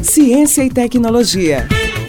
Ciência e tecnologia.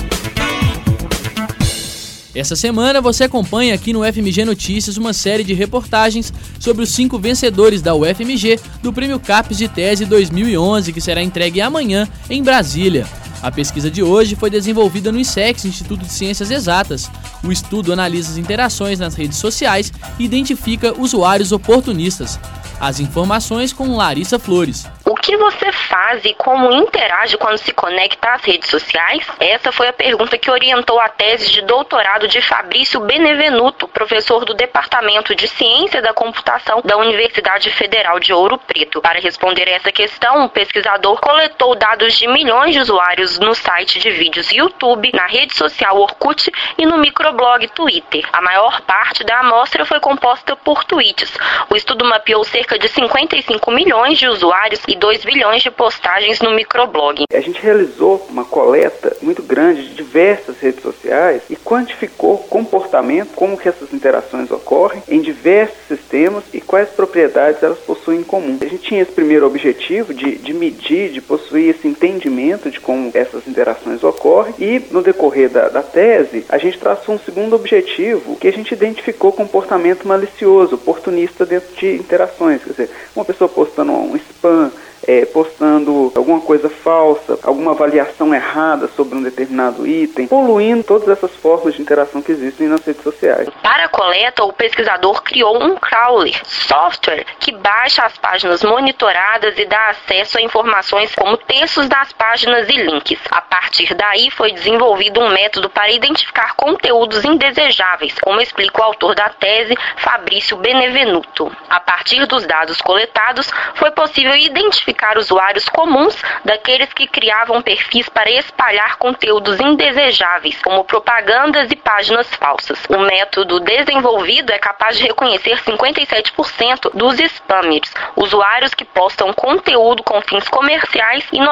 Essa semana você acompanha aqui no UFMG Notícias uma série de reportagens sobre os 5 vencedores da UFMG do Prêmio CAPES de Tese 2011, que será entregue amanhã em Brasília. A pesquisa de hoje foi desenvolvida no ICEX, Instituto de Ciências Exatas. O estudo analisa as interações nas redes sociais e identifica usuários oportunistas. As informações com Larissa Flores. O que você faz e como interage quando se conecta às redes sociais? Essa foi a pergunta que orientou a tese de doutorado de Fabrício Benevenuto, professor do Departamento de Ciência da Computação da Universidade Federal de Ouro Preto. Para responder essa questão, o pesquisador coletou dados de milhões de usuários no site de vídeos YouTube, na rede social Orkut e no microblog Twitter. A maior parte da amostra foi composta por tweets. O estudo mapeou cerca de 55 milhões de usuários e 2 bilhões de postagens no microblog. A gente realizou uma coleta muito grande de diversas redes sociais e quantificou comportamento, como que essas interações ocorrem em diversos sistemas e quais propriedades elas possuem em comum. A gente tinha esse primeiro objetivo de medir, de possuir esse entendimento de como essas interações ocorrem, e no decorrer da tese a gente traçou um segundo objetivo, que a gente identificou comportamento malicioso, oportunista dentro de interações, quer dizer, uma pessoa postando um spam, postando alguma coisa falsa, alguma avaliação errada sobre um determinado item, poluindo todas essas formas de interação que existem nas redes sociais. Para a coleta, o pesquisador criou um crawler, software que baixa as páginas monitoradas e dá acesso a informações como textos das páginas e links. A partir daí, foi desenvolvido um método para identificar conteúdos indesejáveis, como explica o autor da tese, Fabrício Benevenuto. A partir dos dados coletados, foi possível identificar usuários comuns daqueles que criavam perfis para espalhar conteúdos indesejáveis, como propagandas e páginas falsas. O método desenvolvido é capaz de reconhecer 57% dos spammers, usuários que postam conteúdo com fins comerciais, e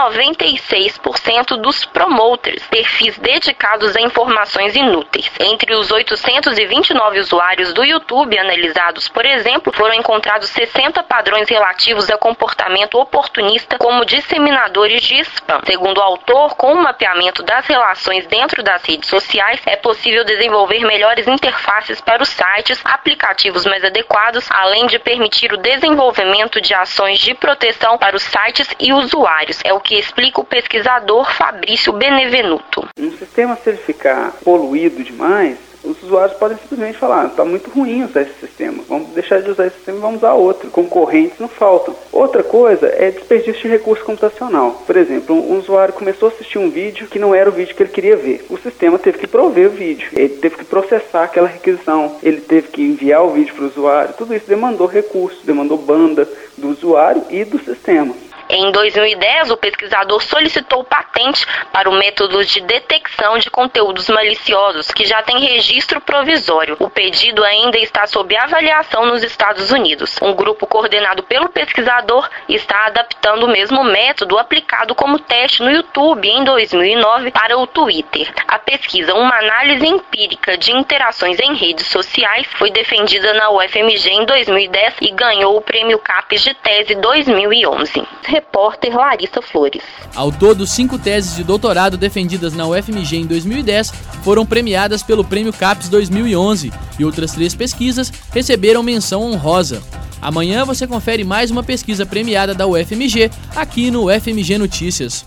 96% dos promoters, perfis dedicados a informações inúteis. Entre os 829 usuários do YouTube analisados, por exemplo, foram encontrados 60 padrões relativos a comportamento oportunista como disseminadores de spam. Segundo o autor, com o mapeamento das relações dentro das redes sociais, é possível desenvolver melhores interfaces para os sites, aplicativos mais adequados, além de permitir o desenvolvimento de ações de proteção para os sites e usuários. É o que explica o pesquisador Fabrício Benevenuto. Um sistema, se ele ficar poluído demais, os usuários podem simplesmente falar: está muito ruim usar esse sistema, vamos deixar de usar esse sistema e vamos usar outro. Concorrentes não faltam. Outra coisa é desperdício de recurso computacional. Por exemplo, um usuário começou a assistir um vídeo que não era o vídeo que ele queria ver. O sistema teve que prover o vídeo, ele teve que processar aquela requisição, ele teve que enviar o vídeo para o usuário. Tudo isso demandou recurso, demandou banda do usuário e do sistema. Em 2010, o pesquisador solicitou patente para o método de detecção de conteúdos maliciosos, que já tem registro provisório. O pedido ainda está sob avaliação nos Estados Unidos. Um grupo coordenado pelo pesquisador está adaptando o mesmo método aplicado como teste no YouTube em 2009 para o Twitter. A pesquisa, uma análise empírica de interações em redes sociais, foi defendida na UFMG em 2010 e ganhou o Prêmio CAPES de Tese 2011. Repórter Larissa Flores. Ao todo, 5 teses de doutorado defendidas na UFMG em 2010 foram premiadas pelo Prêmio CAPES 2011 e outras 3 pesquisas receberam menção honrosa. Amanhã você confere mais uma pesquisa premiada da UFMG aqui no UFMG Notícias.